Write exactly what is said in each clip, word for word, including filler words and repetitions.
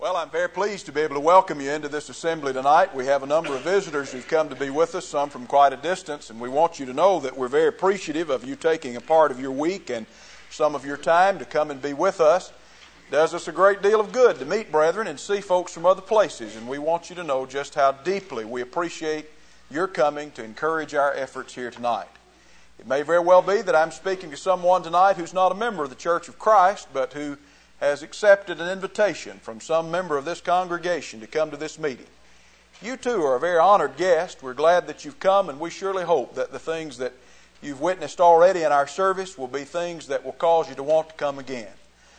Well, I'm very pleased to be able to welcome you into this assembly tonight. We have a number of visitors who've come to be with us, some from quite a distance, and we want you to know that we're very appreciative of you taking a part of your week and some of your time to come and be with us. It does us a great deal of good to meet brethren and see folks from other places, and we want you to know just how deeply we appreciate your coming to encourage our efforts here tonight. It may very well be that I'm speaking to someone tonight who's not a member of the Church of Christ, but who has accepted an invitation from some member of this congregation to come to this meeting. You too are a very honored guest. We're glad that you've come, and we surely hope that the things that you've witnessed already in our service will be things that will cause you to want to come again.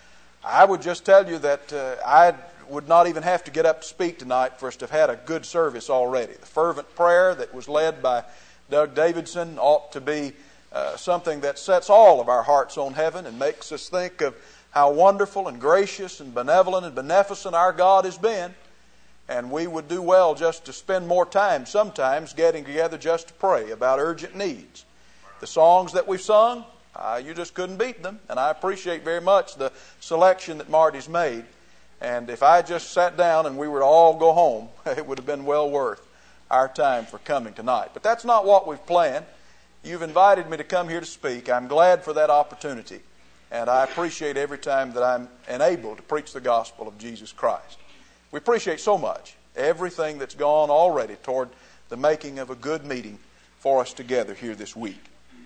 I would just tell you that uh, I would not even have to get up to speak tonight for us to have had a good service already. The fervent prayer that was led by Doug Davidson ought to be uh, something that sets all of our hearts on heaven and makes us think of how wonderful and gracious and benevolent and beneficent our God has been. And we would do well just to spend more time sometimes getting together just to pray about urgent needs. The songs that we've sung, uh, you just couldn't beat them. And I appreciate very much the selection that Marty's made. And if I just sat down and we were to all go home, it would have been well worth our time for coming tonight. But that's not what we've planned. You've invited me to come here to speak. I'm glad for that opportunity. And I appreciate every time that I'm enabled to preach the gospel of Jesus Christ. We appreciate so much everything that's gone already toward the making of a good meeting for us together here this week.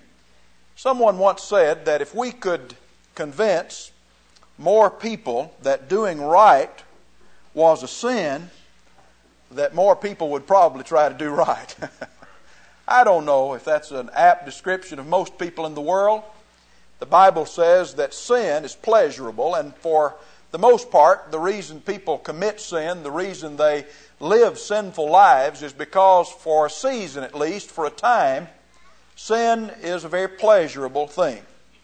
Someone once said that if we could convince more people that doing right was a sin, that more people would probably try to do right. I don't know if that's an apt description of most people in the world. The Bible says that sin is pleasurable, and for the most part, the reason people commit sin, the reason they live sinful lives is because for a season at least, for a time, sin is a very pleasurable thing.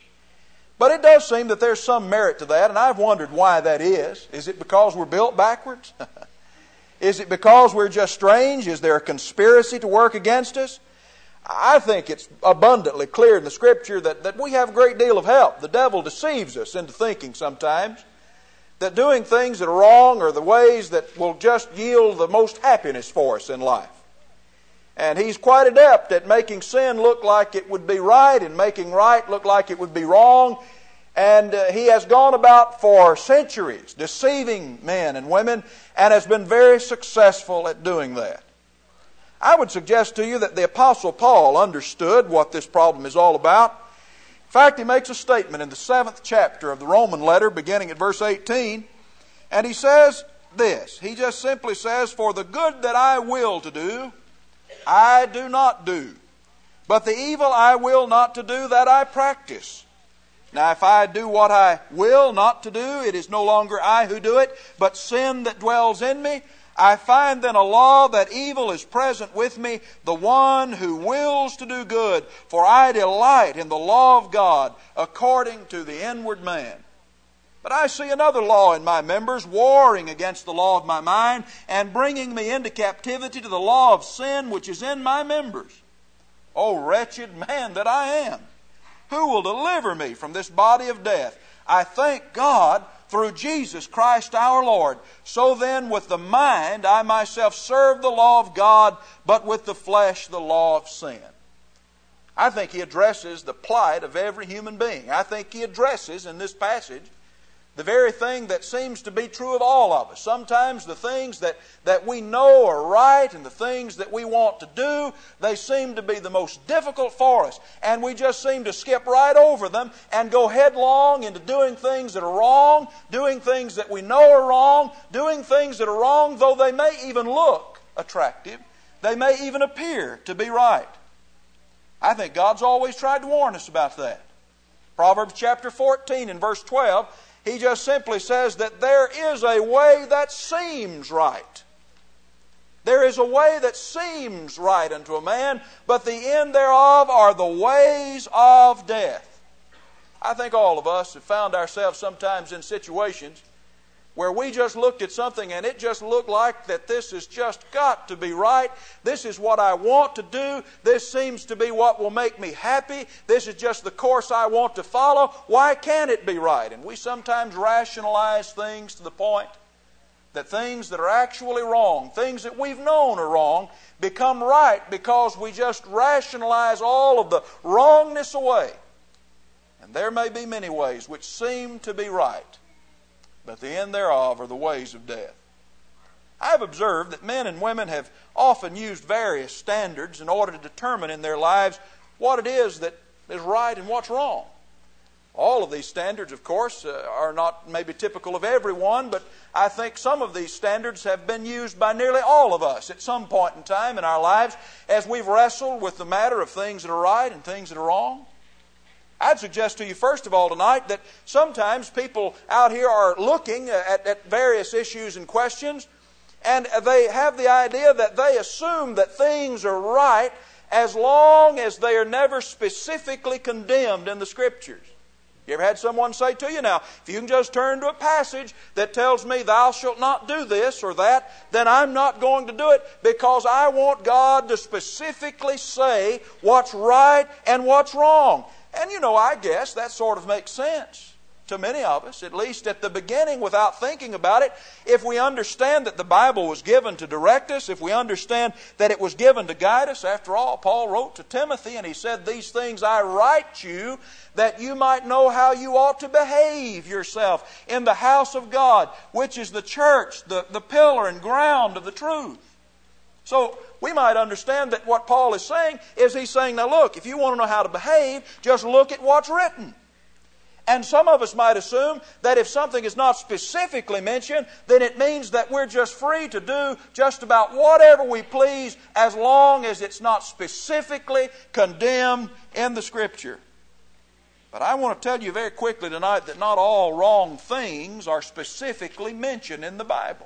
But it does seem that there's some merit to that, and I've wondered why that is. Is it because we're built backwards? Is it because we're just strange? Is there a conspiracy to work against us? I think it's abundantly clear in the Scripture that, that we have a great deal of help. The devil deceives us into thinking sometimes that doing things that are wrong are the ways that will just yield the most happiness for us in life. And he's quite adept at making sin look like it would be right and making right look like it would be wrong. And uh, he has gone about for centuries deceiving men and women and has been very successful at doing that. I would suggest to you that the Apostle Paul understood what this problem is all about. In fact, he makes a statement in the seventh chapter of the Roman letter, beginning at verse eighteen, and he says this. He just simply says, "For the good that I will to do, I do not do, but the evil I will not to do, that I practice. Now if I do what I will not to do, it is no longer I who do it, but sin that dwells in me. I find then a law that evil is present with me, the one who wills to do good. For I delight in the law of God according to the inward man. But I see another law in my members, warring against the law of my mind, and bringing me into captivity to the law of sin which is in my members. O wretched man that I am, who will deliver me from this body of death? I thank God through Jesus Christ our Lord. So then with the mind I myself serve the law of God, but with the flesh the law of sin." I think he addresses the plight of every human being. I think he addresses in this passage the very thing that seems to be true of all of us. Sometimes the things that, that we know are right and the things that we want to do, they seem to be the most difficult for us. And we just seem to skip right over them and go headlong into doing things that are wrong, doing things that we know are wrong, doing things that are wrong, though they may even look attractive. They may even appear to be right. I think God's always tried to warn us about that. Proverbs chapter fourteen and verse twelve, he just simply says that there is a way that seems right. There is a way that seems right unto a man, but the end thereof are the ways of death. I think all of us have found ourselves sometimes in situations where we just looked at something and it just looked like that this has just got to be right. This is what I want to do. This seems to be what will make me happy. This is just the course I want to follow. Why can't it be right? And we sometimes rationalize things to the point that things that are actually wrong, things that we've known are wrong, become right because we just rationalize all of the wrongness away. And there may be many ways which seem to be right, but the end thereof are the ways of death. I have observed that men and women have often used various standards in order to determine in their lives what it is that is right and what's wrong. All of these standards, of course, uh, are not maybe typical of everyone, but I think some of these standards have been used by nearly all of us at some point in time in our lives as we've wrestled with the matter of things that are right and things that are wrong. I'd suggest to you, first of all, tonight, that sometimes people out here are looking at, at various issues and questions, and they have the idea that they assume that things are right as long as they are never specifically condemned in the Scriptures. You ever had someone say to you, now, if you can just turn to a passage that tells me thou shalt not do this or that, then I'm not going to do it because I want God to specifically say what's right and what's wrong. And you know, I guess that sort of makes sense to many of us, at least at the beginning without thinking about it. If we understand that the Bible was given to direct us, if we understand that it was given to guide us, after all, Paul wrote to Timothy and he said, these things I write you that you might know how you ought to behave yourself in the house of God, which is the church, the, the pillar and ground of the truth. So we might understand that what Paul is saying is he's saying, now look, if you want to know how to behave, just look at what's written. And some of us might assume that if something is not specifically mentioned, then it means that we're just free to do just about whatever we please as long as it's not specifically condemned in the Scripture. But I want to tell you very quickly tonight that not all wrong things are specifically mentioned in the Bible.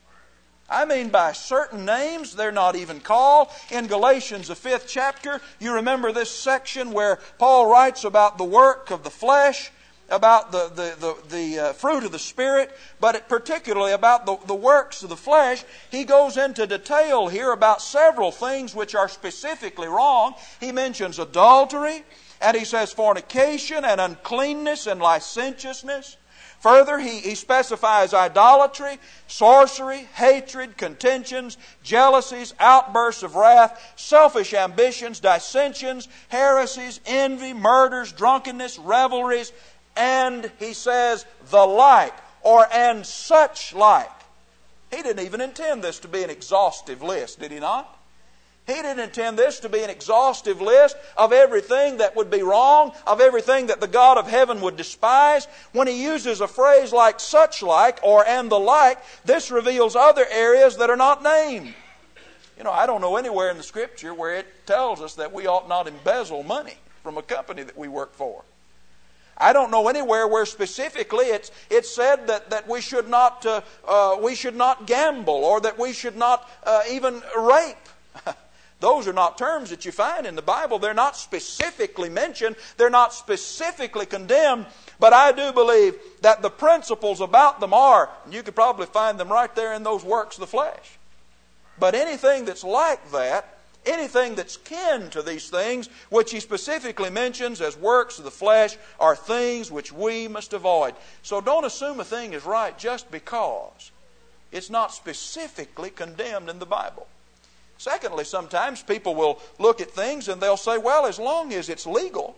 I mean, by certain names, they're not even called. In Galatians, the fifth chapter, you remember this section where Paul writes about the work of the flesh, about the, the, the, the uh, fruit of the Spirit, but it, particularly about the, the works of the flesh. He goes into detail here about several things which are specifically wrong. He mentions adultery, and he says fornication and uncleanness and licentiousness. Further, he, he specifies idolatry, sorcery, hatred, contentions, jealousies, outbursts of wrath, selfish ambitions, dissensions, heresies, envy, murders, drunkenness, revelries, and he says the like, or and such like. He didn't even intend this to be an exhaustive list, did he not? He didn't intend this to be an exhaustive list of everything that would be wrong, of everything that the God of heaven would despise. When he uses a phrase like such like or and the like, this reveals other areas that are not named. You know, I don't know anywhere in the Scripture where it tells us that we ought not embezzle money from a company that we work for. I don't know anywhere where specifically it's it's said that, that we should not uh, uh, we should not gamble or that we should not uh, even rape. Those are not terms that you find in the Bible. They're not specifically mentioned. They're not specifically condemned. But I do believe that the principles about them are, and you could probably find them right there in those works of the flesh. But anything that's like that, anything that's kin to these things, which he specifically mentions as works of the flesh, are things which we must avoid. So don't assume a thing is right just because it's not specifically condemned in the Bible. Secondly, sometimes people will look at things and they'll say, well, as long as it's legal,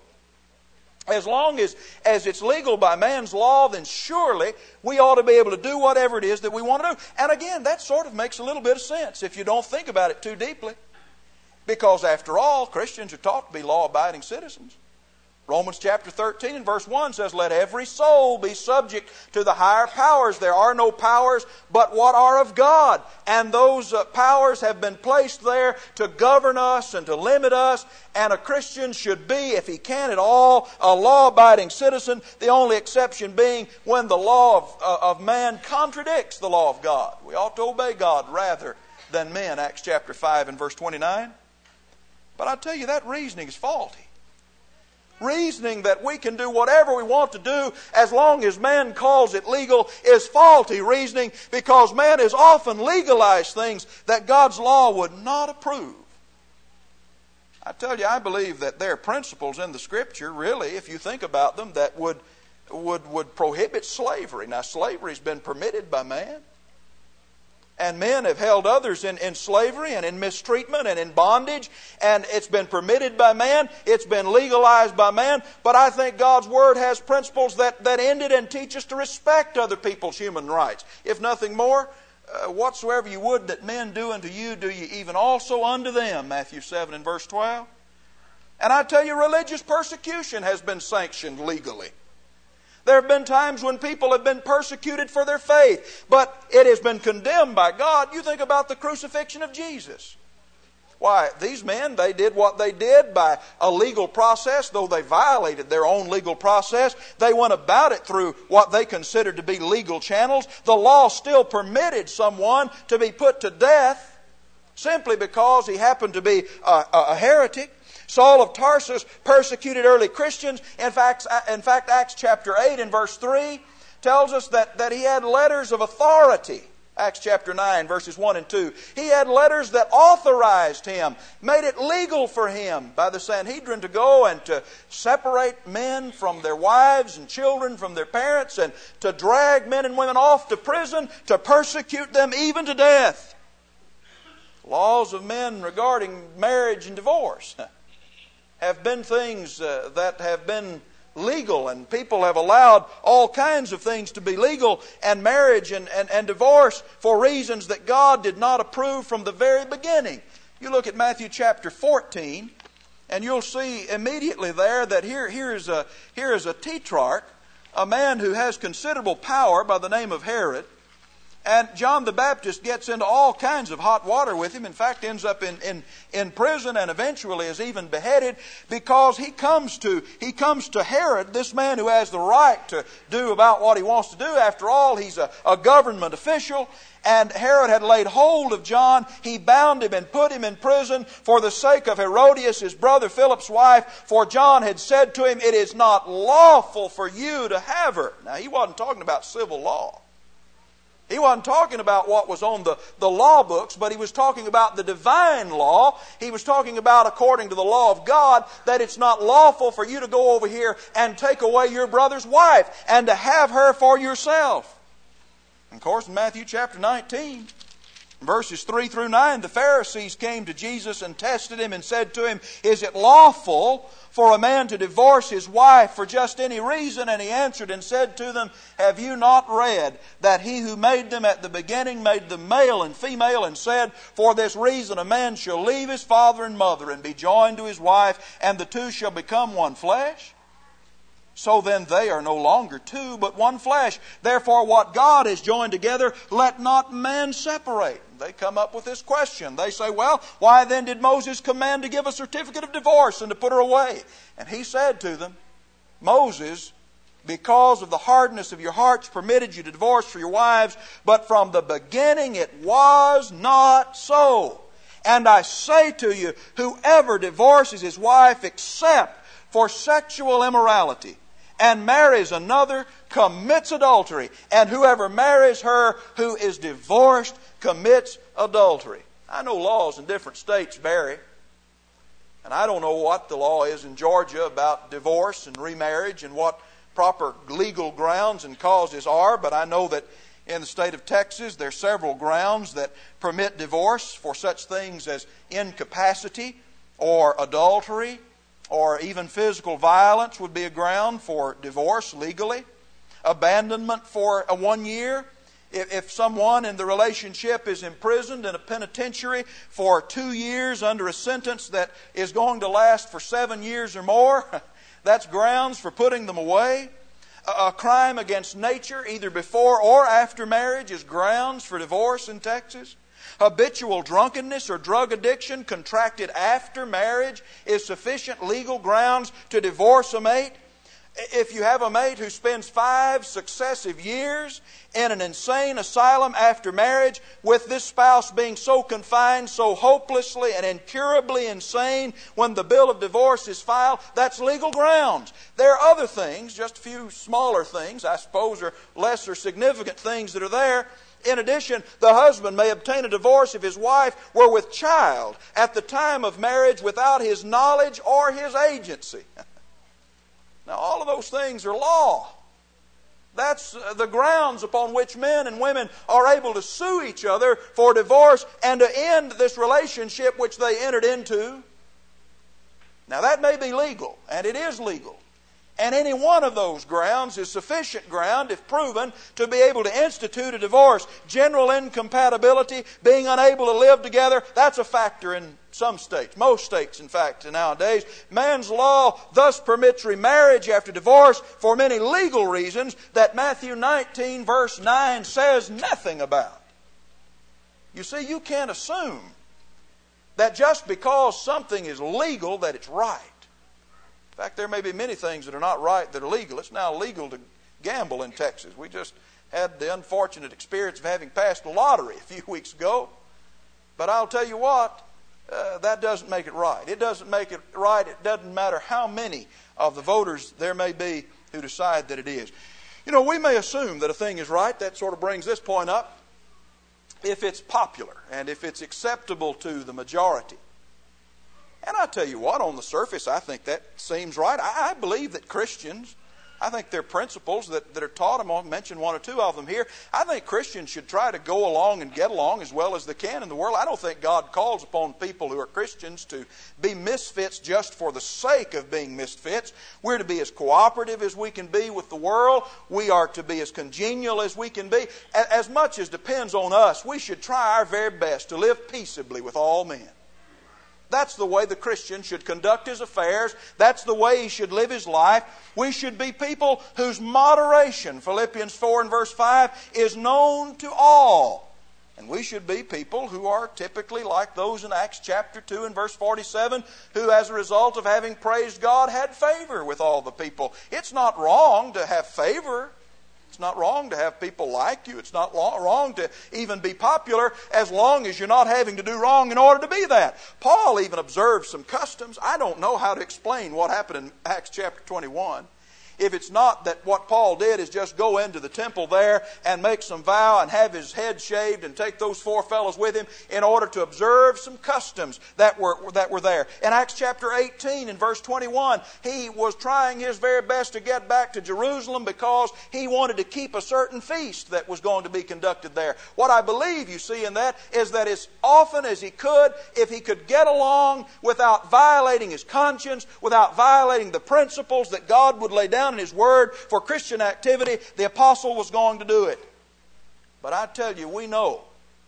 as long as, as it's legal by man's law, then surely we ought to be able to do whatever it is that we want to do. And again, that sort of makes a little bit of sense if you don't think about it too deeply. Because after all, Christians are taught to be law-abiding citizens. Romans chapter thirteen and verse one says, let every soul be subject to the higher powers. There are no powers but what are of God. And those uh, powers have been placed there to govern us and to limit us. And a Christian should be, if he can at all, a law-abiding citizen. The only exception being when the law of, uh, of man contradicts the law of God. We ought to obey God rather than men, Acts chapter five and verse twenty-nine. But I tell you, that reasoning is faulty. Reasoning that we can do whatever we want to do as long as man calls it legal is faulty reasoning, because man has often legalized things that God's law would not approve. I tell you, I believe that there are principles in the Scripture, really, if you think about them, that would, would, would prohibit slavery. Now, slavery has been permitted by man. And men have held others in, in slavery and in mistreatment and in bondage. And it's been permitted by man. It's been legalized by man. But I think God's Word has principles that, that end it and teach us to respect other people's human rights. If nothing more, uh, whatsoever you would that men do unto you, do ye even also unto them. Matthew seven and verse twelve. And I tell you, religious persecution has been sanctioned legally. There have been times when people have been persecuted for their faith, but it has been condemned by God. You think about the crucifixion of Jesus. Why, these men, they did what they did by a legal process, though they violated their own legal process. They went about it through what they considered to be legal channels. The law still permitted someone to be put to death simply because he happened to be a, a heretic. Saul of Tarsus persecuted early Christians. In fact, in fact, Acts chapter eight and verse three tells us that, that he had letters of authority. Acts chapter nine, verses one and two. He had letters that authorized him, made it legal for him by the Sanhedrin to go and to separate men from their wives and children from their parents and to drag men and women off to prison, to persecute them even to death. Laws of men regarding marriage and divorce have been things uh, that have been legal, and people have allowed all kinds of things to be legal, and marriage and, and, and divorce for reasons that God did not approve from the very beginning. You look at Matthew chapter fourteen, and you'll see immediately there that here, here, is a, here is a tetrarch, a man who has considerable power by the name of Herod. And John the Baptist gets into all kinds of hot water with him. In fact, ends up in, in, in prison and eventually is even beheaded because he comes to he comes to Herod, this man who has the right to do about what he wants to do. After all, he's a, a government official. And Herod had laid hold of John. He bound him and put him in prison for the sake of Herodias, his brother Philip's wife. For John had said to him, "It is not lawful for you to have her." Now, he wasn't talking about civil law. He wasn't talking about what was on the, the law books, but he was talking about the divine law. He was talking about, according to the law of God, that it's not lawful for you to go over here and take away your brother's wife and to have her for yourself. And of course, in Matthew chapter nineteen, verses three through nine, the Pharisees came to Jesus and tested him and said to him, "Is it lawful for a man to divorce his wife for just any reason?" And he answered and said to them, "Have you not read that he who made them at the beginning made them male and female, and said, for this reason a man shall leave his father and mother and be joined to his wife, and the two shall become one flesh? So then they are no longer two, but one flesh. Therefore what God has joined together, let not man separate." They come up with this question. They say, "Well, why then did Moses command to give a certificate of divorce and to put her away?" And he said to them, "Moses, because of the hardness of your hearts, permitted you to divorce for your wives, but from the beginning it was not so. And I say to you, whoever divorces his wife except for sexual immorality and marries another commits adultery. And whoever marries her who is divorced commits adultery." I know laws in different states vary. And I don't know what the law is in Georgia about divorce and remarriage and what proper legal grounds and causes are. But I know that in the state of Texas there are several grounds that permit divorce for such things as incapacity or adultery, or even physical violence would be a ground for divorce legally. Abandonment for a one year. If, if someone in the relationship is imprisoned in a penitentiary for two years under a sentence that is going to last for seven years or more, that's grounds for putting them away. A, a crime against nature, either before or after marriage, is grounds for divorce in Texas. Habitual drunkenness or drug addiction contracted after marriage is sufficient legal grounds to divorce a mate. If you have a mate who spends five successive years in an insane asylum after marriage, with this spouse being so confined, so hopelessly and incurably insane, when the bill of divorce is filed, that's legal grounds. There are other things, just a few smaller things, I suppose, or lesser significant things that are there. In addition, the husband may obtain a divorce if his wife were with child at the time of marriage without his knowledge or his agency. Now, all of those things are law. That's the grounds upon which men and women are able to sue each other for divorce and to end this relationship which they entered into. Now that may be legal, and it is legal. And any one of those grounds is sufficient ground, if proven, to be able to institute a divorce. General incompatibility, being unable to live together, that's a factor in some states, most states in fact nowadays. Man's law thus permits remarriage after divorce for many legal reasons that Matthew nineteen verse nine says nothing about. You see, you can't assume that just because something is legal that it's right. In fact, there may be many things that are not right that are legal. It's now legal to gamble in Texas. We just had the unfortunate experience of having passed a lottery a few weeks ago. But I'll tell you what, uh, that doesn't make it right. It doesn't make it right. It doesn't matter how many of the voters there may be who decide that it is. You know, we may assume that a thing is right. That sort of brings this point up. If it's popular and if it's acceptable to the majority. And I tell you what, on the surface, I think that seems right. I, I believe that Christians, I think there are principles that, that are taught. I'm going to mention one or two of them here. I think Christians should try to go along and get along as well as they can in the world. I don't think God calls upon people who are Christians to be misfits just for the sake of being misfits. We're to be as cooperative as we can be with the world. We are to be as congenial as we can be. As much as depends on us, we should try our very best to live peaceably with all men. That's the way the Christian should conduct his affairs. That's the way he should live his life. We should be people whose moderation, Philippians four and verse five, is known to all. And we should be people who are typically like those in Acts chapter two and verse forty-seven, who as a result of having praised God had favor with all the people. It's not wrong to have favor. It's not wrong to have people like you. It's not wrong to even be popular as long as you're not having to do wrong in order to be that. Paul even observed some customs. I don't know how to explain what happened in Acts chapter twenty-one. If it's not that what Paul did is just go into the temple there and make some vow and have his head shaved and take those four fellows with him in order to observe some customs that were that were there. In Acts chapter eighteen and verse twenty-one, he was trying his very best to get back to Jerusalem because he wanted to keep a certain feast that was going to be conducted there. What I believe you see in that is that as often as he could, if he could get along without violating his conscience, without violating the principles that God would lay down in His Word for Christian activity, the apostle was going to do it. But I tell you, we know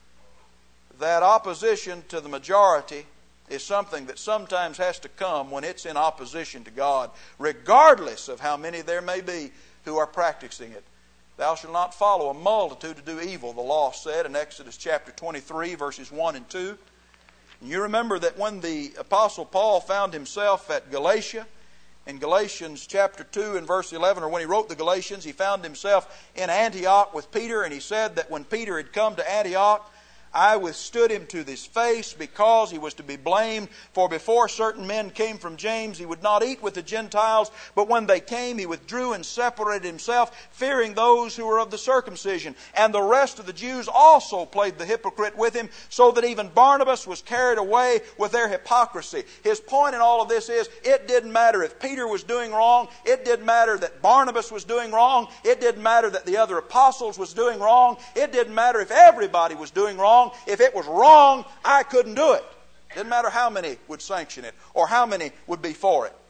that opposition to the majority is something that sometimes has to come when it's in opposition to God, regardless of how many there may be who are practicing it. Thou shalt not follow a multitude to do evil, the law said in Exodus chapter twenty-three, verses one and two. And you remember that when the apostle Paul found himself at Galatia, in Galatians chapter two and verse eleven, or when he wrote the Galatians, he found himself in Antioch with Peter, and he said that when Peter had come to Antioch, I withstood him to his face because he was to be blamed. For before certain men came from James, he would not eat with the Gentiles. But when they came, he withdrew and separated himself, fearing those who were of the circumcision. And the rest of the Jews also played the hypocrite with him, so that even Barnabas was carried away with their hypocrisy. His point in all of this is, it didn't matter if Peter was doing wrong. It didn't matter that Barnabas was doing wrong. It didn't matter that the other apostles was doing wrong. It didn't matter if everybody was doing wrong. If it was wrong, I couldn't do it. Didn't matter how many would sanction it or how many would be for it.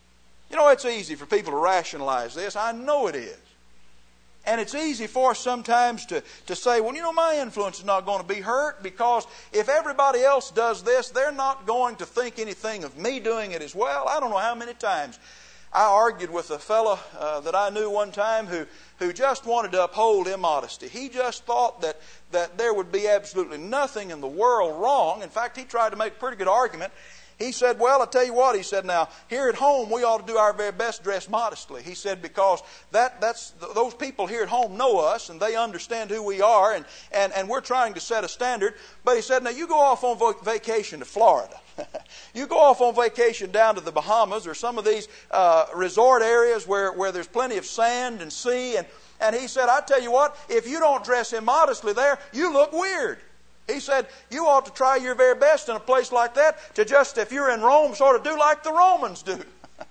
You know, it's easy for people to rationalize this. I know it is. And it's easy for us sometimes to, to say, well, you know, my influence is not going to be hurt because if everybody else does this, they're not going to think anything of me doing it as well. I don't know how many times I argued with a fellow uh, that I knew one time who, who just wanted to uphold immodesty. He just thought that, that there would be absolutely nothing in the world wrong. In fact, he tried to make a pretty good argument. He said, well, I'll tell you what, he said, now, here at home, we ought to do our very best to dress modestly. He said, because that, that's, those people here at home know us and they understand who we are and, and, and we're trying to set a standard. But he said, now, you go off on vacation to Florida. You go off on vacation down to the Bahamas or some of these uh, resort areas where, where there's plenty of sand and sea. And, and he said, I tell you what, if you don't dress immodestly there, you look weird. He said, you ought to try your very best in a place like that to just, if you're in Rome, sort of do like the Romans do.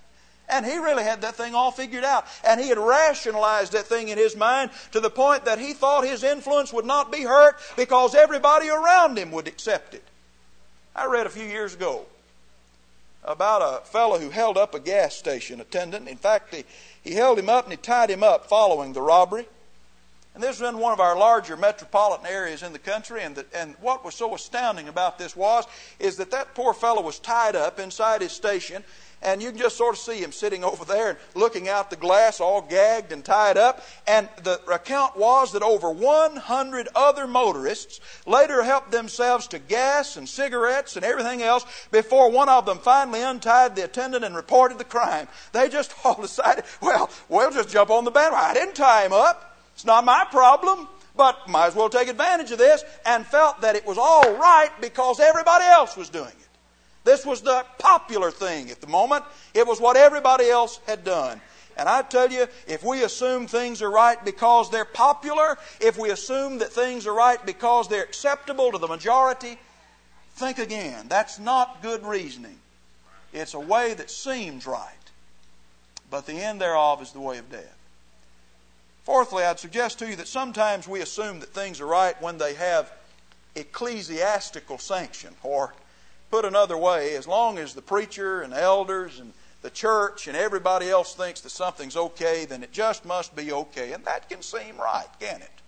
And he really had that thing all figured out. And he had rationalized that thing in his mind to the point that he thought his influence would not be hurt because everybody around him would accept it. I read a few years ago about a fellow who held up a gas station attendant. In fact, he, he held him up and he tied him up following the robbery. And this was in one of our larger metropolitan areas in the country. And, the, and what was so astounding about this was, is that that poor fellow was tied up inside his station. And you can just sort of see him sitting over there and looking out the glass, all gagged and tied up. And the account was that over one hundred other motorists later helped themselves to gas and cigarettes and everything else before one of them finally untied the attendant and reported the crime. They just all decided, well, we'll just jump on the bandwagon. I didn't tie him up. It's not my problem. But might as well take advantage of this, and felt that it was all right because everybody else was doing it. This was the popular thing at the moment. It was what everybody else had done. And I tell you, if we assume things are right because they're popular, if we assume that things are right because they're acceptable to the majority, think again. That's not good reasoning. It's a way that seems right, but the end thereof is the way of death. Fourthly, I'd suggest to you that sometimes we assume that things are right when they have ecclesiastical sanction, or put another way, as long as the preacher and elders and the church and everybody else thinks that something's okay, then it just must be okay. And that can seem right, can it?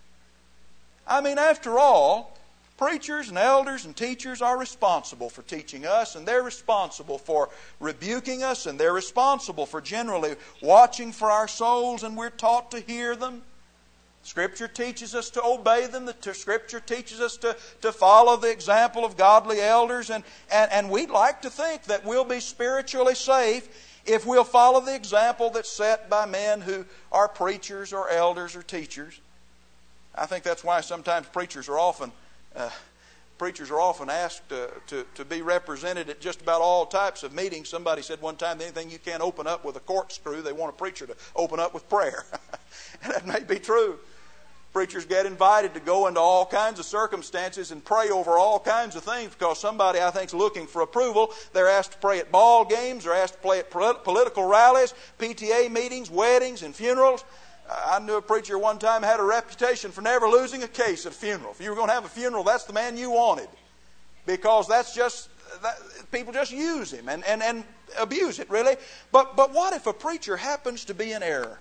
I mean, after all, preachers and elders and teachers are responsible for teaching us, and they're responsible for rebuking us, and they're responsible for generally watching for our souls, and we're taught to hear them. Scripture teaches us to obey them. The Scripture teaches us to, to follow the example of godly elders. And, and, and we'd like to think that we'll be spiritually safe if we'll follow the example that's set by men who are preachers or elders or teachers. I think that's why sometimes preachers are often uh, preachers are often asked uh, to, to be represented at just about all types of meetings. Somebody said one time, anything you can't open up with a corkscrew, they want a preacher to open up with prayer. And that may be true. Preachers get invited to go into all kinds of circumstances and pray over all kinds of things because somebody, I think, is looking for approval. They're asked to pray at ball games. They're asked to pray at political rallies, P T A meetings, weddings, and funerals. I knew a preacher one time had a reputation for never losing a case at a funeral. If you were going to have a funeral, that's the man you wanted. Because that's just, that, people just use him and, and, and abuse it, really. But, but what if a preacher happens to be in error?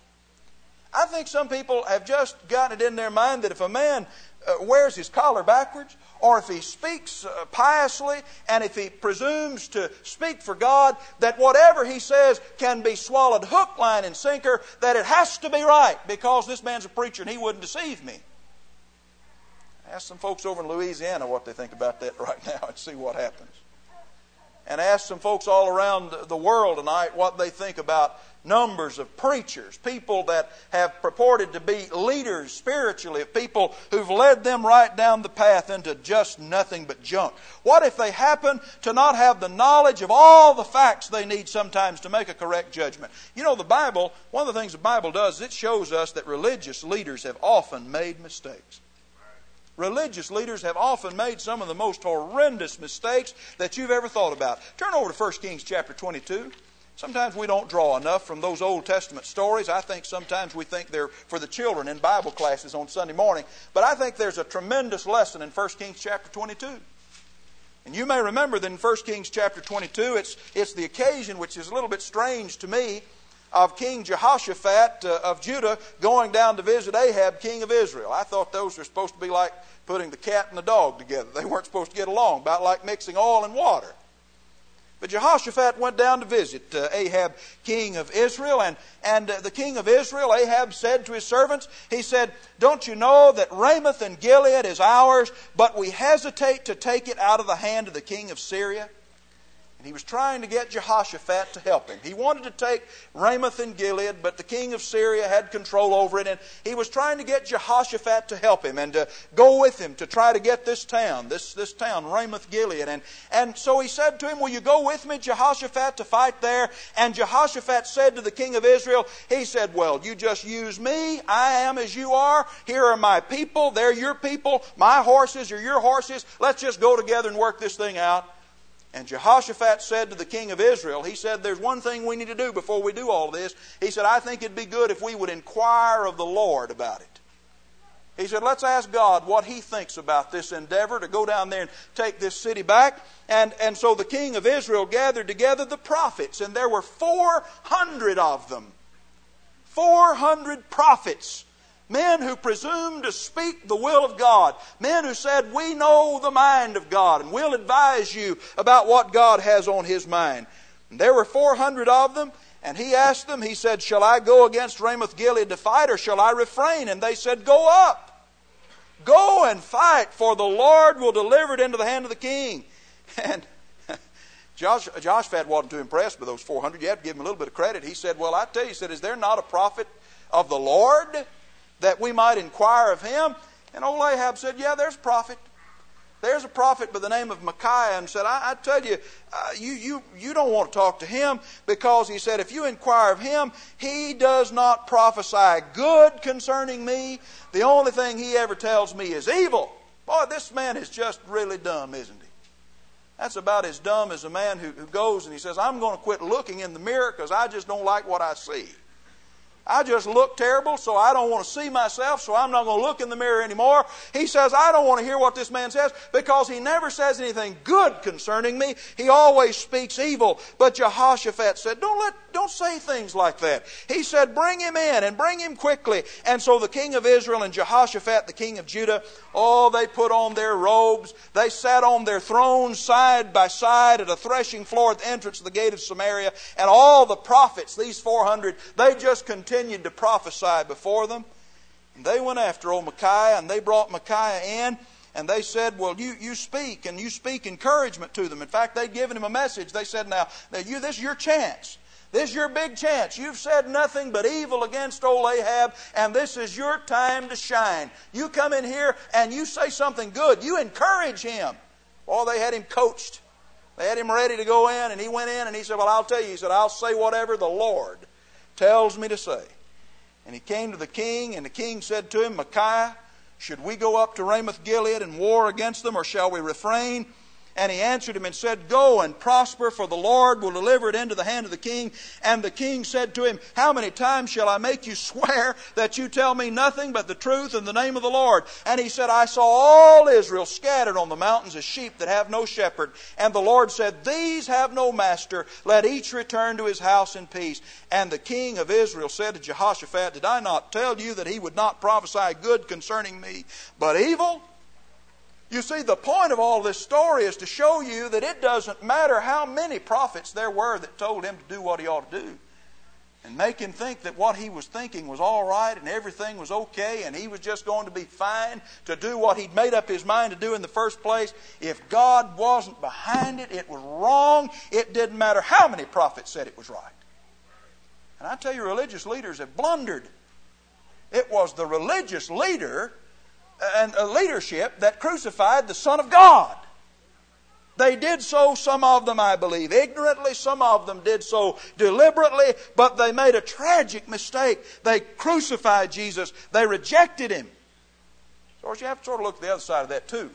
I think some people have just gotten it in their mind that if a man uh, wears his collar backwards, or if he speaks uh, piously, and if he presumes to speak for God, that whatever he says can be swallowed hook, line, and sinker, that it has to be right because this man's a preacher and he wouldn't deceive me. Ask some folks over in Louisiana what they think about that right now and see what happens. And ask some folks all around the world tonight what they think about numbers of preachers, people that have purported to be leaders spiritually, of people who've led them right down the path into just nothing but junk. What if they happen to not have the knowledge of all the facts they need sometimes to make a correct judgment? You know, the Bible, one of the things the Bible does is it shows us that religious leaders have often made mistakes. Religious leaders have often made some of the most horrendous mistakes that you've ever thought about. Turn over to First Kings chapter twenty-two. Sometimes we don't draw enough from those Old Testament stories. I think sometimes we think they're for the children in Bible classes on Sunday morning. But I think there's a tremendous lesson in First Kings chapter twenty-two. And you may remember that in First Kings chapter twenty-two, it's, it's the occasion, which is a little bit strange to me, of King Jehoshaphat uh, of Judah going down to visit Ahab, king of Israel. I thought those were supposed to be like putting the cat and the dog together. They weren't supposed to get along, about like mixing oil and water. But Jehoshaphat went down to visit uh, Ahab, king of Israel. And, and uh, the king of Israel, Ahab, said to his servants, he said, "Don't you know that Ramoth and Gilead is ours, but we hesitate to take it out of the hand of the king of Syria?" And he was trying to get Jehoshaphat to help him. He wanted to take Ramoth and Gilead, but the king of Syria had control over it. And he was trying to get Jehoshaphat to help him and to go with him to try to get this town, this, this town, Ramoth Gilead. And, and so he said to him, "Will you go with me, Jehoshaphat, to fight there?" And Jehoshaphat said to the king of Israel, he said, "Well, you just use me. I am as you are. Here are my people. They're your people. My horses are your horses. Let's just go together and work this thing out." And Jehoshaphat said to the king of Israel, he said, there's one thing we need to do before we do all this. He said, I think it'd be good if we would inquire of the Lord about it. He said, let's ask God what He thinks about this endeavor to go down there and take this city back. And, and so the king of Israel gathered together the prophets, and there were four hundred of them. four hundred prophets. Men who presumed to speak the will of God. Men who said, we know the mind of God, and we'll advise you about what God has on His mind. And there were four hundred of them. And he asked them, he said, shall I go against Ramoth Gilead to fight, or shall I refrain? And they said, go up. Go and fight, for the Lord will deliver it into the hand of the king. And Josh, Jehoshaphat wasn't too impressed with those four hundred. You have to give him a little bit of credit. He said, well, I tell you, he said, is there not a prophet of the Lord that we might inquire of him? And old Ahab said, yeah, there's a prophet. There's a prophet by the name of Micaiah, and said, I, I tell you, uh, you, you, you don't want to talk to him, because he said, if you inquire of him, he does not prophesy good concerning me. The only thing he ever tells me is evil. Boy, this man is just really dumb, isn't he? That's about as dumb as a man who, who goes and he says, I'm going to quit looking in the mirror because I just don't like what I see. I just look terrible, so I don't want to see myself, so I'm not going to look in the mirror anymore. He says, I don't want to hear what this man says, because he never says anything good concerning me. He always speaks evil. But Jehoshaphat said, don't let, don't say things like that. He said, bring him in, and bring him quickly. And so the king of Israel and Jehoshaphat, the king of Judah, oh, they put on their robes. They sat on their thrones side by side at a threshing floor at the entrance of the gate of Samaria. And all the prophets, these four hundred, they just continued to prophesy before them. And they went after old Micaiah, and they brought Micaiah in, and they said, well, you, you speak, and you speak encouragement to them. In fact, they'd given him a message. They said, now, now you, this is your chance. This is your big chance. You've said nothing but evil against old Ahab, and this is your time to shine. You come in here and you say something good. You encourage him. Well, they had him coached. They had him ready to go in, and he went in, and he said, well, I'll tell you. He said, I'll say whatever the Lord tells me to say. And he came to the king, and the king said to him, Micaiah, should we go up to Ramoth Gilead and war against them, or shall we refrain? And he answered him and said, go and prosper, for the Lord will deliver it into the hand of the king. And the king said to him, how many times shall I make you swear that you tell me nothing but the truth in the name of the Lord? And he said, I saw all Israel scattered on the mountains as sheep that have no shepherd. And the Lord said, these have no master. Let each return to his house in peace. And the king of Israel said to Jehoshaphat, did I not tell you that he would not prophesy good concerning me, but evil? You see, the point of all this story is to show you that it doesn't matter how many prophets there were that told him to do what he ought to do, and make him think that what he was thinking was all right and everything was okay and he was just going to be fine to do what he'd made up his mind to do in the first place. If God wasn't behind it, it was wrong. It didn't matter how many prophets said it was right. And I tell you, religious leaders have blundered. It was the religious leader and a leadership that crucified the Son of God. They did so, some of them, I believe, ignorantly. Some of them did so deliberately. But they made a tragic mistake. They crucified Jesus. They rejected Him. So, of course, you have to sort of look at the other side of that too.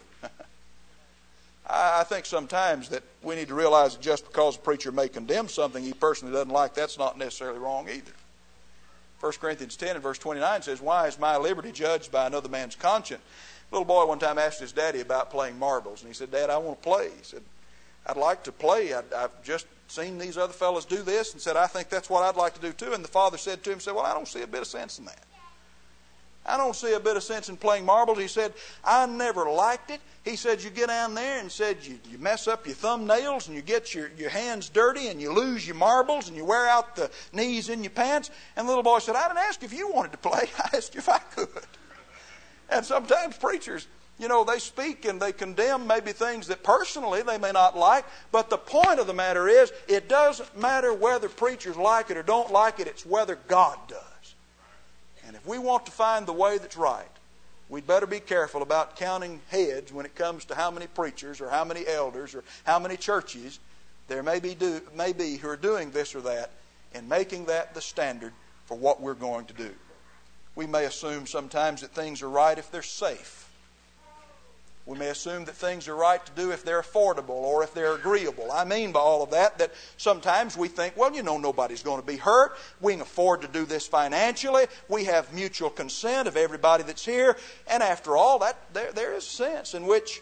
I think sometimes that we need to realize that just because a preacher may condemn something he personally doesn't like, that's not necessarily wrong either. First Corinthians ten and verse twenty-nine says, why is my liberty judged by another man's conscience? A little boy one time asked his daddy about playing marbles. And he said, Dad, I want to play. He said, I'd like to play. I, I've just seen these other fellas do this, and said, I think that's what I'd like to do too. And the father said to him, said, well, I don't see a bit of sense in that. I don't see a bit of sense in playing marbles. He said, I never liked it. He said, you get down there and said, you, you mess up your thumbnails and you get your, your hands dirty and you lose your marbles and you wear out the knees in your pants. And the little boy said, I didn't ask if you wanted to play. I asked you if I could. And sometimes preachers, you know, they speak and they condemn maybe things that personally they may not like. But the point of the matter is, it doesn't matter whether preachers like it or don't like it. It's whether God does. And if we want to find the way that's right, we'd better be careful about counting heads when it comes to how many preachers or how many elders or how many churches there may be, do, may be who are doing this or that, and making that the standard for what we're going to do. We may assume sometimes that things are right if they're safe. We may assume that things are right to do if they're affordable or if they're agreeable. I mean by all of that, that sometimes we think, well, you know, nobody's going to be hurt. We can afford to do this financially. We have mutual consent of everybody that's here. And after all, that there, there is a sense in which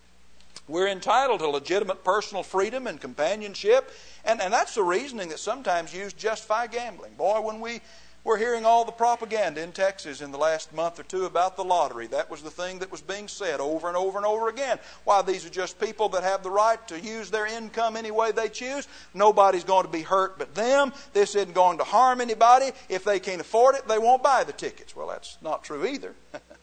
we're entitled to legitimate personal freedom and companionship. And, and that's the reasoning that's sometimes used to justify gambling. Boy, when we were hearing all the propaganda in Texas in the last month or two about the lottery, that was the thing that was being said over and over and over again. Why, these are just people that have the right to use their income any way they choose. Nobody's going to be hurt but them. This isn't going to harm anybody. If they can't afford it, they won't buy the tickets. Well, that's not true either.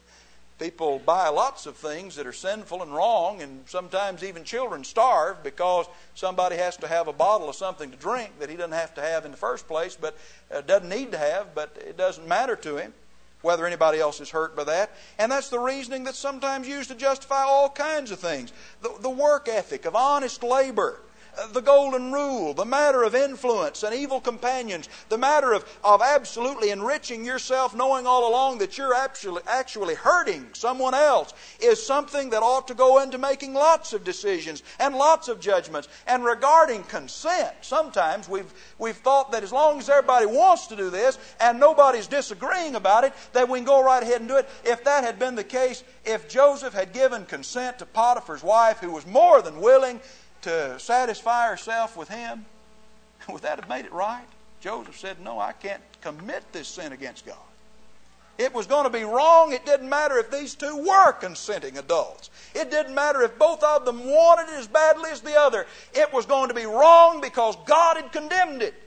People buy lots of things that are sinful and wrong, and sometimes even children starve because somebody has to have a bottle of something to drink that he doesn't have to have in the first place, but uh, doesn't need to have, but it doesn't matter to him whether anybody else is hurt by that. And that's the reasoning that's sometimes used to justify all kinds of things. The, the work ethic of honest labor, the golden rule, the matter of influence and evil companions, the matter of, of absolutely enriching yourself, knowing all along that you're actually, actually hurting someone else, is something that ought to go into making lots of decisions and lots of judgments. And regarding consent, sometimes we've, we've thought that as long as everybody wants to do this and nobody's disagreeing about it, that we can go right ahead and do it. If that had been the case, if Joseph had given consent to Potiphar's wife, who was more than willing to satisfy herself with him, would that have made it right? Joseph said, no, I can't commit this sin against God. It was going to be wrong. It didn't matter if these two were consenting adults. It didn't matter if both of them wanted it as badly as the other. It was going to be wrong because God had condemned it.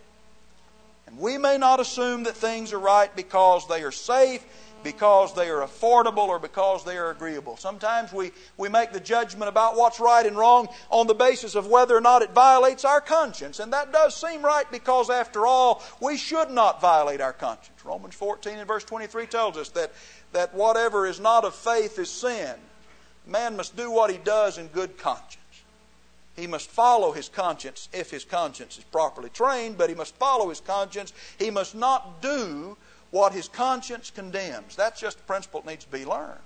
And we may not assume that things are right because they are safe, because they are affordable, or because they are agreeable. Sometimes we, we make the judgment about what's right and wrong on the basis of whether or not it violates our conscience. And that does seem right because, after all, we should not violate our conscience. Romans fourteen and verse twenty-three tells us that, that whatever is not of faith is sin. Man must do what he does in good conscience. He must follow his conscience if his conscience is properly trained, but he must follow his conscience. He must not do what his conscience condemns. That's just a principle that needs to be learned.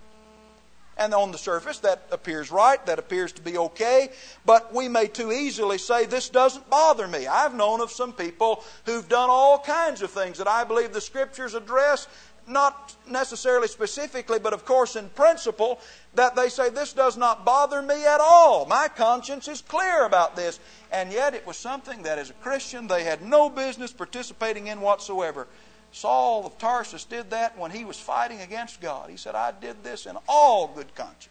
And on the surface, that appears right, that appears to be okay, but we may too easily say, this doesn't bother me. I've known of some people who've done all kinds of things that I believe the Scriptures address, not necessarily specifically, but of course in principle, that they say, this does not bother me at all. My conscience is clear about this. And yet it was something that as a Christian they had no business participating in whatsoever. Saul of Tarsus did that when he was fighting against God. He said, I did this in all good conscience.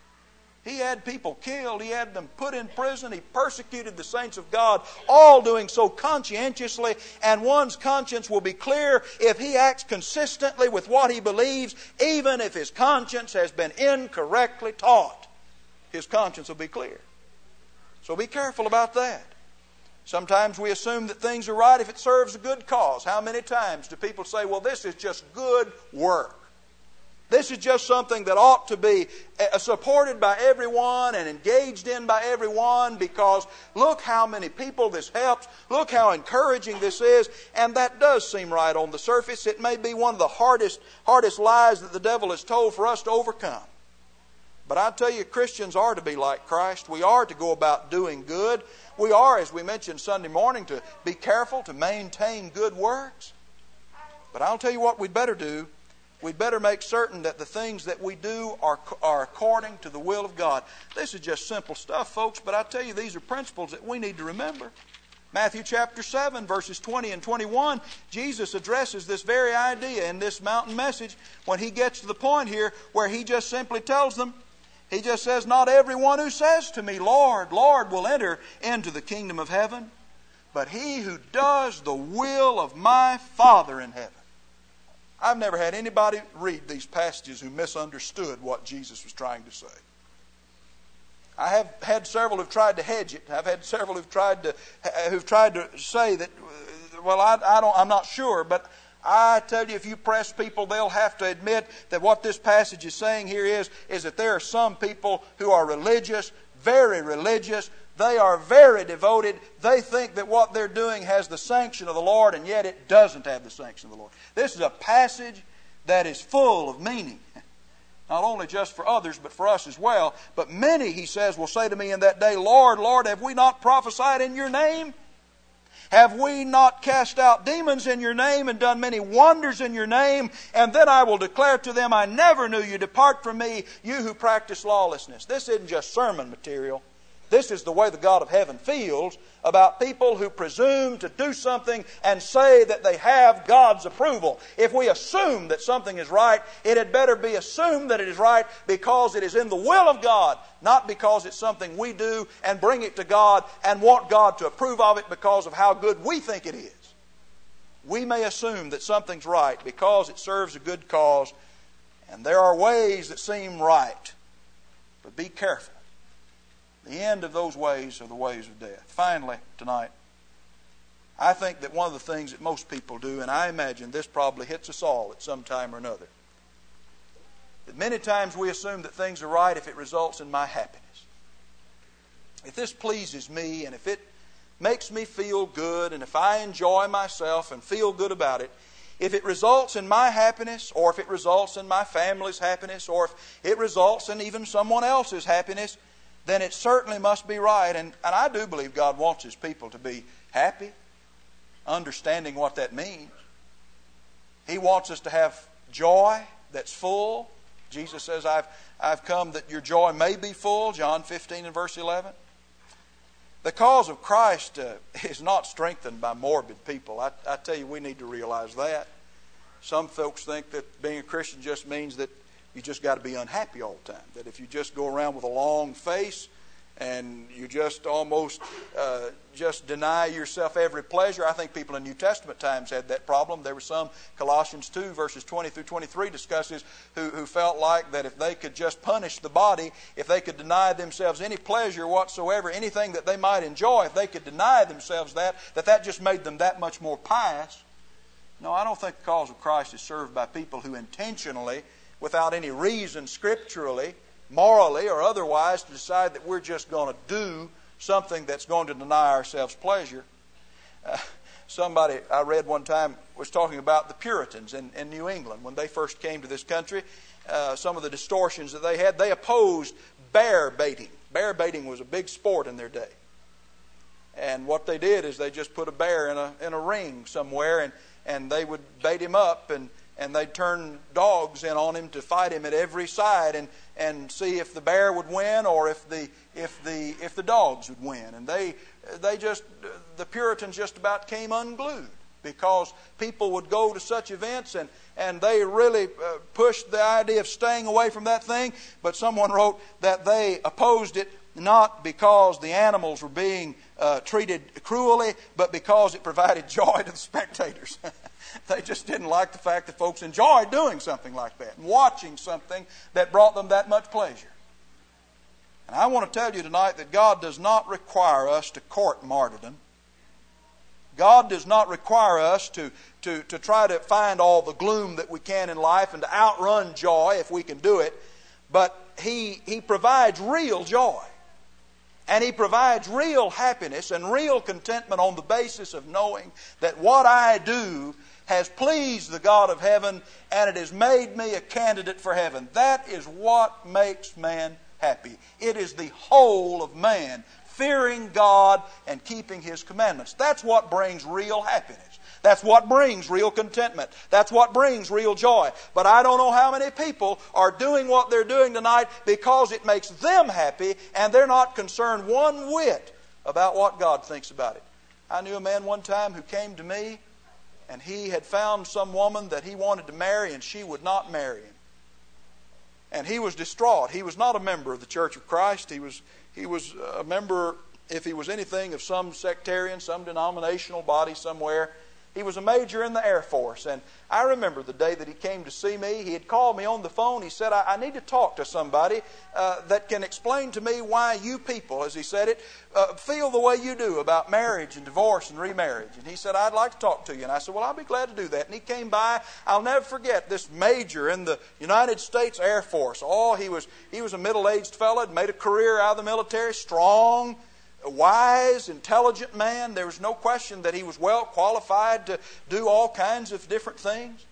He had people killed. He had them put in prison. He persecuted the saints of God, all doing so conscientiously. And one's conscience will be clear if he acts consistently with what he believes, even if his conscience has been incorrectly taught. His conscience will be clear. So be careful about that. Sometimes we assume that things are right if it serves a good cause. How many times do people say, well, this is just good work. This is just something that ought to be supported by everyone and engaged in by everyone because look how many people this helps. Look how encouraging this is. And that does seem right on the surface. It may be one of the hardest, hardest lies that the devil has told for us to overcome. But I tell you, Christians are to be like Christ. We are to go about doing good. We are, as we mentioned Sunday morning, to be careful to maintain good works. But I'll tell you what we'd better do. We'd better make certain that the things that we do are, are according to the will of God. This is just simple stuff, folks, but I tell you, these are principles that we need to remember. Matthew chapter seven, verses twenty and twenty-one, Jesus addresses this very idea in this mountain message when he gets to the point here where he just simply tells them, he just says, not everyone who says to me, Lord, Lord, will enter into the kingdom of heaven, but he who does the will of my Father in heaven. I've never had anybody read these passages who misunderstood what Jesus was trying to say. I have had several who've tried to hedge it. I've had several who've tried to who've tried to say that, well, I, I don't, I'm not sure, but I tell you, if you press people, they'll have to admit that what this passage is saying here is, is that there are some people who are religious, very religious. They are very devoted. They think that what they're doing has the sanction of the Lord, and yet it doesn't have the sanction of the Lord. This is a passage that is full of meaning. Not only just for others, but for us as well. But many, he says, will say to me in that day, Lord, Lord, have we not prophesied in your name? Have we not cast out demons in your name and done many wonders in your name? And then I will declare to them, I never knew you. Depart from me, you who practice lawlessness. This isn't just sermon material. This is the way the God of heaven feels about people who presume to do something and say that they have God's approval. If we assume that something is right, it had better be assumed that it is right because it is in the will of God, not because it's something we do and bring it to God and want God to approve of it because of how good we think it is. We may assume that something's right because it serves a good cause, and there are ways that seem right. But be careful. The end of those ways are the ways of death. Finally, tonight, I think that one of the things that most people do, and I imagine this probably hits us all at some time or another, that many times we assume that things are right if it results in my happiness. If this pleases me, and if it makes me feel good, and if I enjoy myself and feel good about it, if it results in my happiness, or if it results in my family's happiness, or if it results in even someone else's happiness, then it certainly must be right. And, and I do believe God wants His people to be happy, understanding what that means. He wants us to have joy that's full. Jesus says, I've, I've come that your joy may be full, John fifteen and verse eleven. The cause of Christ uh, is not strengthened by morbid people. I, I tell you, we need to realize that. Some folks think that being a Christian just means that you just got to be unhappy all the time. That if you just go around with a long face and you just almost uh, just deny yourself every pleasure. I think people in New Testament times had that problem. There were some, Colossians two verses twenty through twenty-three discusses, who, who felt like that if they could just punish the body, if they could deny themselves any pleasure whatsoever, anything that they might enjoy, if they could deny themselves that, that that just made them that much more pious. No, I don't think the cause of Christ is served by people who intentionally, without any reason scripturally, morally, or otherwise, to decide that we're just going to do something that's going to deny ourselves pleasure. Uh, somebody I read one time was talking about the Puritans in, in New England. When they first came to this country, uh, some of the distortions that they had, they opposed bear baiting. Bear baiting was a big sport in their day. And what they did is they just put a bear in a, in a ring somewhere, and, and they would bait him up, and And they'd turn dogs in on him to fight him at every side, and, and see if the bear would win or if the if the if the dogs would win. And they they just the Puritans just about came unglued because people would go to such events and and they really uh, pushed the idea of staying away from that thing. But someone wrote that they opposed it not because the animals were being uh, treated cruelly, but because it provided joy to the spectators. They just didn't like the fact that folks enjoyed doing something like that and watching something that brought them that much pleasure. And I want to tell you tonight that God does not require us to court martyrdom. God does not require us to, to, to try to find all the gloom that we can in life and to outrun joy if we can do it. But He, He provides real joy. And He provides real happiness and real contentment on the basis of knowing that what I do has pleased the God of heaven, and it has made me a candidate for heaven. That is what makes man happy. It is the whole of man fearing God and keeping His commandments. That's what brings real happiness. That's what brings real contentment. That's what brings real joy. But I don't know how many people are doing what they're doing tonight because it makes them happy, and they're not concerned one whit about what God thinks about it. I knew a man one time who came to me, and he had found some woman that he wanted to marry, and she would not marry him. And he was distraught. He was not a member of the Church of Christ. He was, he was a member, if he was anything, of some sectarian, some denominational body somewhere. He was a major in the Air Force. And I remember the day that he came to see me. He had called me on the phone. He said, I, I need to talk to somebody uh, that can explain to me why you people, as he said it, uh, feel the way you do about marriage and divorce and remarriage. And he said, I'd like to talk to you. And I said, well, I'll be glad to do that. And he came by. I'll never forget this major in the United States Air Force. Oh, he was, he was a middle-aged fellow, had made a career out of the military, strong, a wise, intelligent man. There was no question that he was well qualified to do all kinds of different things.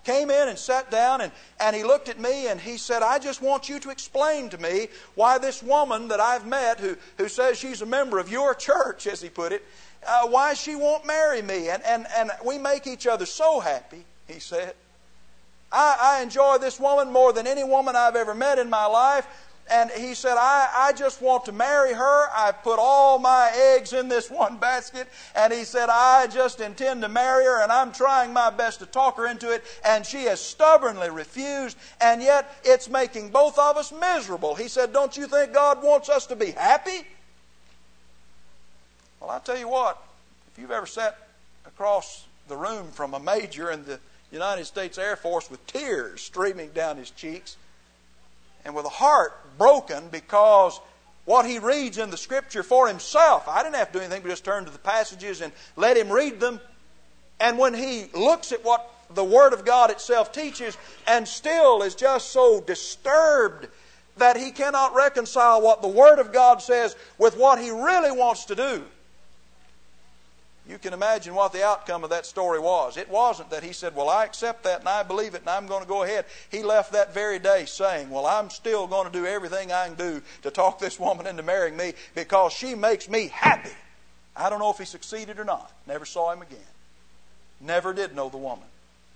came in and sat down, and, and he looked at me and he said, I just want you to explain to me why this woman that I've met who, who says she's a member of your church, as he put it, uh, why she won't marry me. And, and, and we make each other so happy, he said. I, I enjoy this woman more than any woman I've ever met in my life. And he said, I, I just want to marry her. I put all my eggs in this one basket. And he said, I just intend to marry her, and I'm trying my best to talk her into it. And she has stubbornly refused, and yet it's making both of us miserable. He said, don't you think God wants us to be happy? Well, I'll tell you what, if you've ever sat across the room from a major in the United States Air Force with tears streaming down his cheeks, and with a heart broken because what he reads in the Scripture for himself, I didn't have to do anything but just turn to the passages and let him read them. And when he looks at what the Word of God itself teaches and still is just so disturbed that he cannot reconcile what the Word of God says with what he really wants to do, you can imagine what the outcome of that story was. It wasn't that he said, well, I accept that and I believe it and I'm going to go ahead. He left that very day saying, well, I'm still going to do everything I can do to talk this woman into marrying me because she makes me happy. I don't know if he succeeded or not. Never saw him again. Never did know the woman.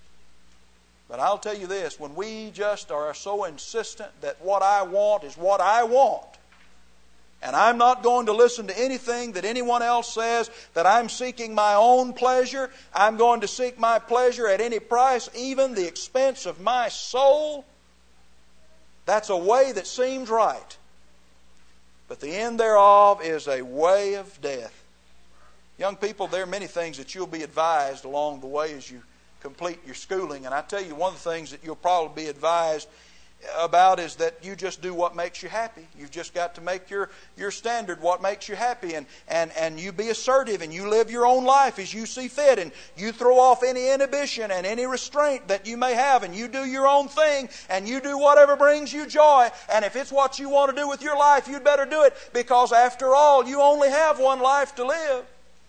But I'll tell you this, when we just are so insistent that what I want is what I want, and I'm not going to listen to anything that anyone else says, that I'm seeking my own pleasure. I'm going to seek my pleasure at any price, even the expense of my soul. That's a way that seems right. But the end thereof is a way of death. Young people, there are many things that you'll be advised along the way as you complete your schooling. And I tell you, one of the things that you'll probably be advised about is that you just do what makes you happy. You've just got to make your, your standard what makes you happy, and, and, and you be assertive and you live your own life as you see fit, and you throw off any inhibition and any restraint that you may have, and you do your own thing and you do whatever brings you joy. And if it's what you want to do with your life, you'd better do it, because after all, you only have one life to live.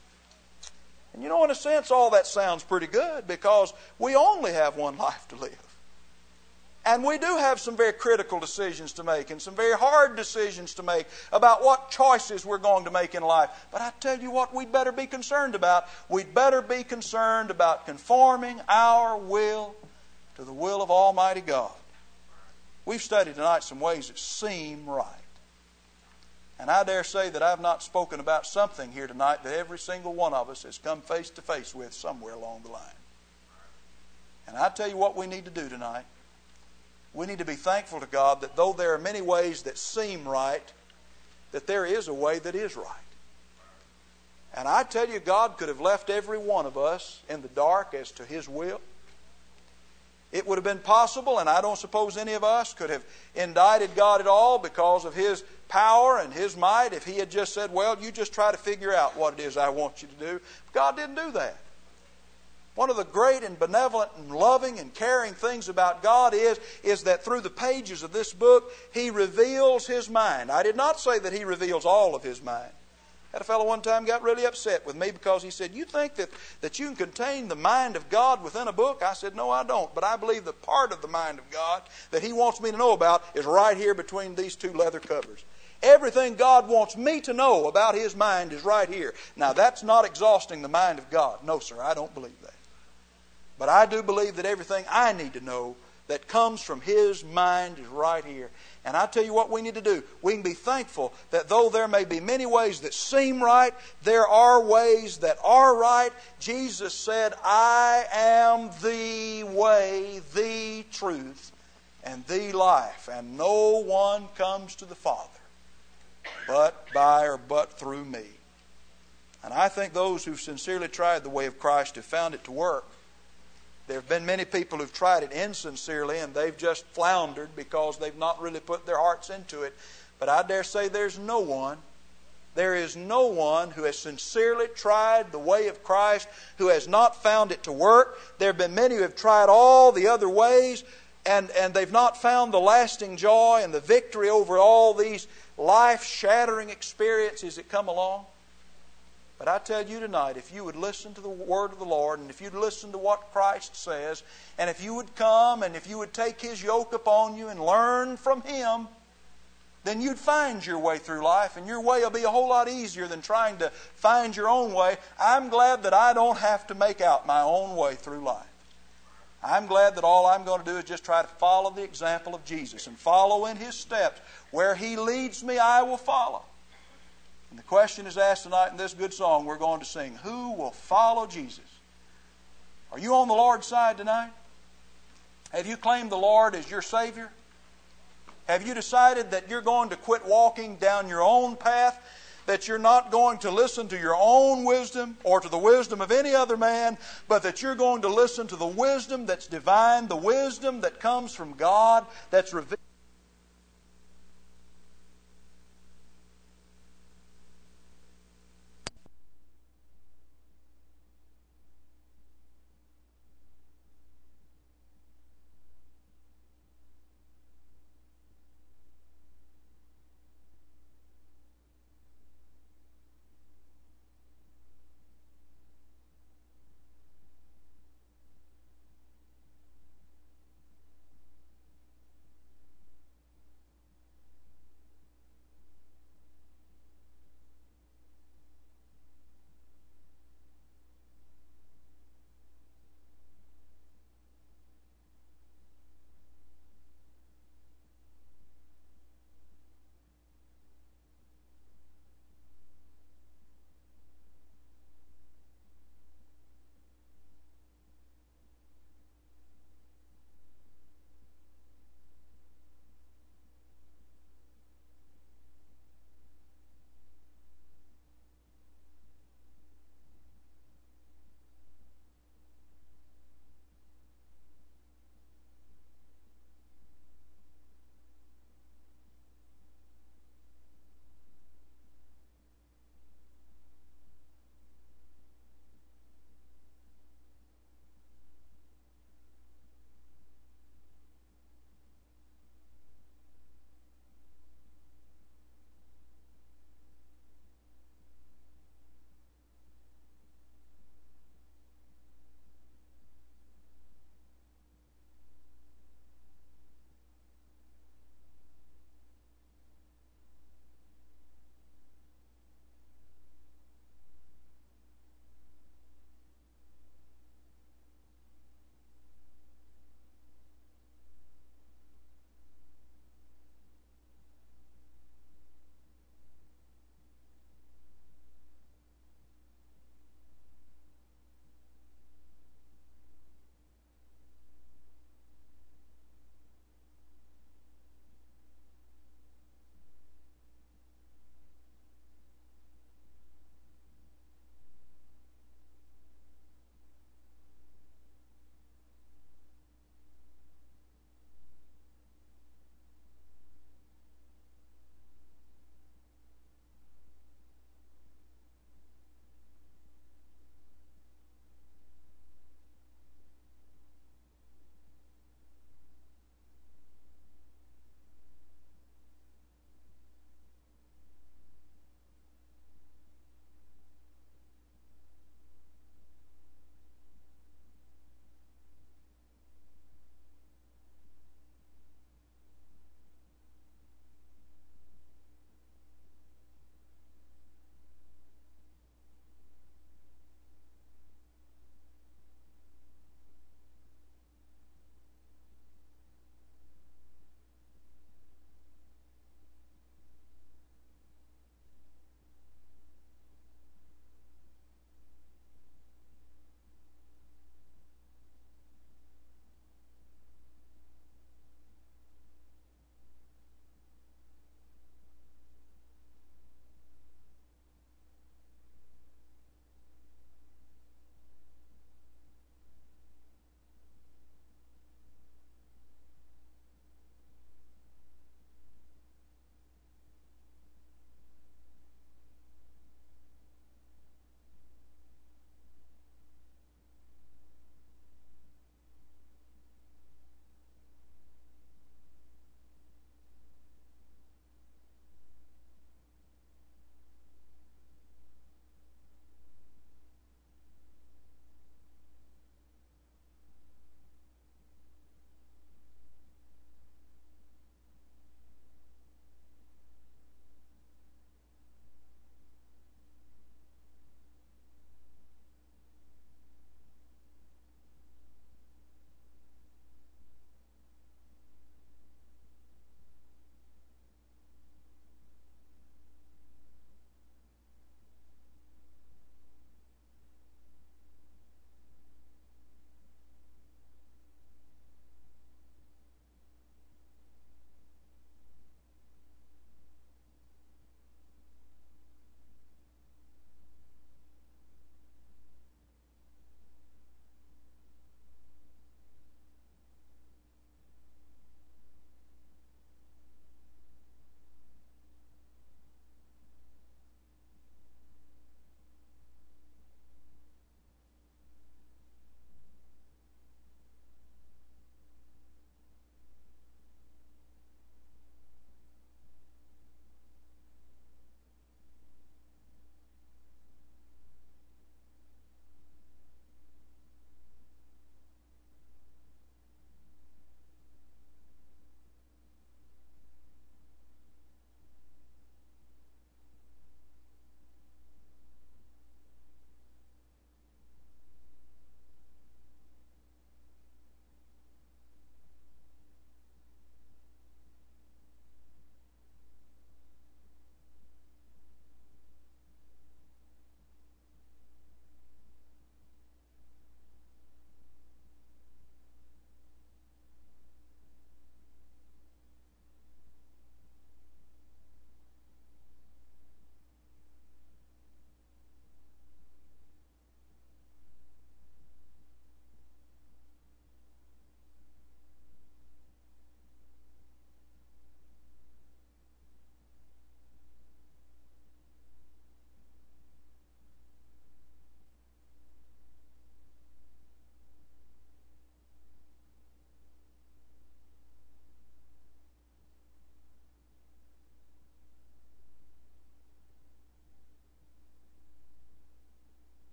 And you know, in a sense, all that sounds pretty good, because we only have one life to live. And we do have some very critical decisions to make and some very hard decisions to make about what choices we're going to make in life. But I tell you what we'd better be concerned about. We'd better be concerned about conforming our will to the will of Almighty God. We've studied tonight some ways that seem right. And I dare say that I've not spoken about something here tonight that every single one of us has come face to face with somewhere along the line. And I tell you what we need to do tonight. We need to be thankful to God that though there are many ways that seem right, that there is a way that is right. And I tell you, God could have left every one of us in the dark as to His will. It would have been possible, and I don't suppose any of us could have indicted God at all because of His power and His might if He had just said, well, you just try to figure out what it is I want you to do. God didn't do that. One of the great and benevolent and loving and caring things about God is, is that through the pages of this book, He reveals His mind. I did not say that He reveals all of His mind. I had a fellow one time got really upset with me because he said, you think that, that you can contain the mind of God within a book? I said, no, I don't. But I believe that part of the mind of God that He wants me to know about is right here between these two leather covers. Everything God wants me to know about His mind is right here. Now, that's not exhausting the mind of God. No, sir, I don't believe that. But I do believe that everything I need to know that comes from His mind is right here. And I tell you what we need to do. We can be thankful that though there may be many ways that seem right, there are ways that are right. Jesus said, I am the way, the truth, and the life. And no one comes to the Father but by or but through me. And I think those who've sincerely tried the way of Christ have found it to work. There have been many people who've tried it insincerely and they've just floundered because they've not really put their hearts into it. But I dare say there's no one, there is no one who has sincerely tried the way of Christ who has not found it to work. There have been many who have tried all the other ways and, and they've not found the lasting joy and the victory over all these life-shattering experiences that come along. But I tell you tonight, if you would listen to the word of the Lord, and if you'd listen to what Christ says, and if you would come and if you would take His yoke upon you and learn from Him, then you'd find your way through life, and your way will be a whole lot easier than trying to find your own way. I'm glad that I don't have to make out my own way through life. I'm glad that all I'm going to do is just try to follow the example of Jesus and follow in His steps. Where He leads me, I will follow. And the question is asked tonight in this good song we're going to sing, who will follow Jesus? Are you on the Lord's side tonight? Have you claimed the Lord as your Savior? Have you decided that you're going to quit walking down your own path? That you're not going to listen to your own wisdom or to the wisdom of any other man, but that you're going to listen to the wisdom that's divine, the wisdom that comes from God, that's revealed